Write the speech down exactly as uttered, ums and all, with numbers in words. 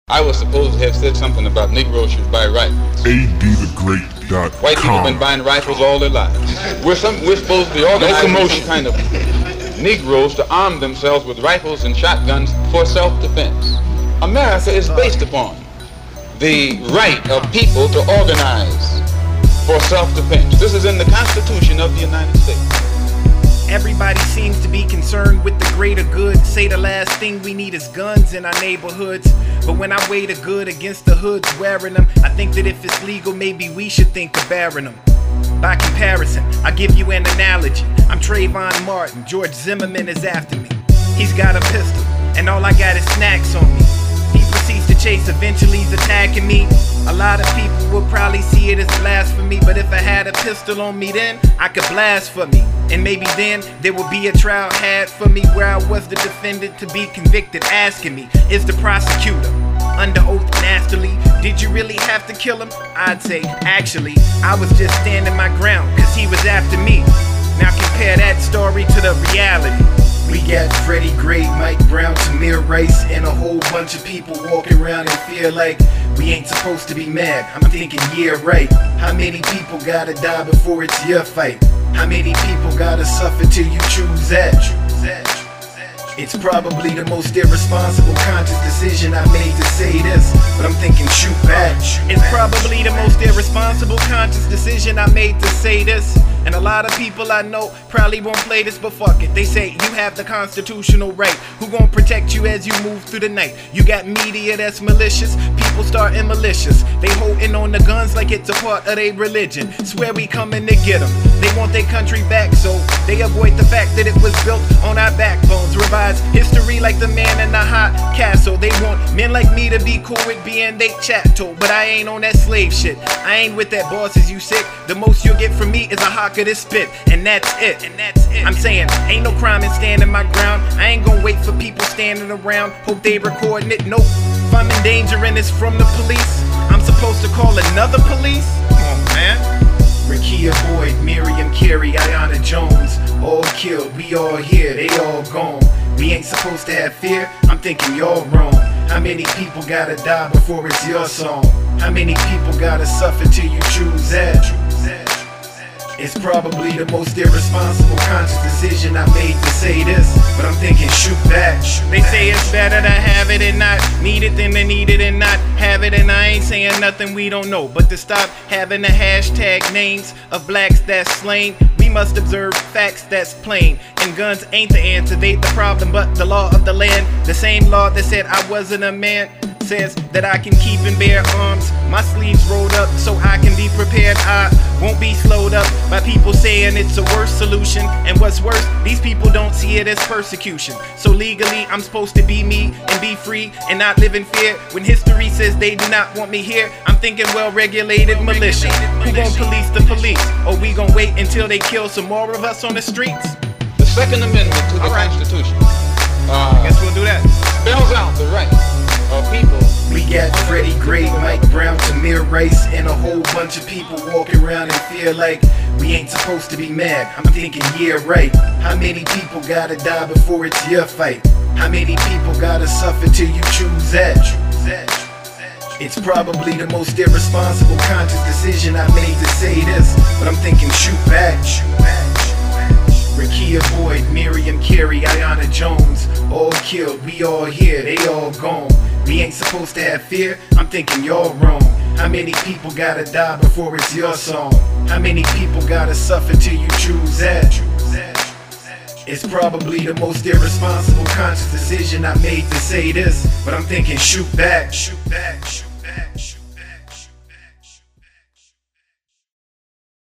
I was supposed to have said something about Negroes should buy rifles. A D the great dot com. White people have been buying rifles all their lives. We're, some, we're supposed to be organizing some kind of Negroes to arm themselves with rifles and shotguns for self-defense. America is based upon the right of people to organize for self-defense. This is in the Constitution of the United States. Everybody seems to be concerned with the greater good. Say the last thing we need is guns in our neighborhoods. But when I weigh the good against the hoods wearing them, I think that if it's legal, maybe we should think of bearing them. By comparison, I'll give you an analogy. I'm Trayvon Martin, George Zimmerman is after me. He's got a pistol, and all I got is snacks on me. He proceeds to chase, eventually he's attacking me. A lot of people will probably see it as blasphemy, but if I had a pistol on me then, I could blast for me. And maybe then, there would be a trial had for me where I was the defendant to be convicted, asking me, is the prosecutor under oath nastily, did you really have to kill him? I'd say, actually, I was just standing my ground, cause he was after me. Now compare that story to the reality. We got Freddie Gray, Mike Brown, Tamir Rice, and a whole bunch of people walking around and feel like we ain't supposed to be mad. I'm thinking, yeah, right. How many people gotta die before it's your fight? How many people gotta suffer till you choose that? It's probably the most irresponsible conscious decision I made to say this, but I'm thinking shoot back. It's probably the most irresponsible conscious decision I made to say this. And a lot of people I know probably won't play this, but fuck it. They say you have the constitutional right. Who gon' protect you as you move through the night? You got media that's malicious, people starting malicious. They holding on the guns like it's a part of their religion. Swear we coming to get them. They want their country back, so they avoid the fact that it was built on our backbones. Revise history like the man in the hot castle. They want men like me to be cool with being they chattel, but I ain't on that slave shit. I ain't with that bosses you sick. The most you'll get from me is a hawk of this spit, and that's it. And that's it. I'm saying, ain't no crime in standing my ground. I ain't gonna wait for people standing around. Hope they recording it. Nope. If I'm in danger and it's from the police, I'm supposed to call another police? Come on, man. Rekia Boyd, Miriam Carey, Ayanna Jones, all killed. We all here, they all gone. We ain't supposed to have fear. I'm thinking y'all wrong. How many people gotta die before it's your song? How many people gotta suffer till you choose that? It's probably the most irresponsible conscious decision I made to say this, but I'm thinking shoot back. They say it's better to have it and not need it than to need it and not have it, and I ain't saying nothing we don't know, but to stop having the hashtag names of blacks that's slain. We must observe facts that's plain, and guns ain't the answer, they the problem, but the law of the land. The same law that said I wasn't a man says that I can keep and bear arms, my sleeves rolled up so I can be prepared. I won't be slowed up by people saying it's a worse solution, and what's worse, these people don't see it as persecution. So legally I'm supposed to be me and be free and not live in fear. When history says they do not want me here, I'm thinking well-regulated militia. Who gon' police the police? Or we gon' wait until they kill some more of us on the streets? The Second Amendment to the right. Constitution uh, I guess we'll do that. spells out the right of people. We got Freddie Gray, Mike Brown, Tamir Rice, and a whole bunch of people walking around and feel like we ain't supposed to be mad. I'm thinking, yeah, right. How many people gotta die before it's your fight? How many people gotta suffer till you choose that? It's probably the most irresponsible conscious decision I made to say this, but I'm thinking shoot back. Rekia Boyd, Miriam Carey, Ayanna Jones, all killed. We all here, they all gone. We ain't supposed to have fear. I'm thinking y'all wrong. How many people gotta die before it's your song? How many people gotta suffer till you choose that? It's probably the most irresponsible conscious decision I made to say this, but I'm thinking shoot back. Shoot back. Shoot back. Shoot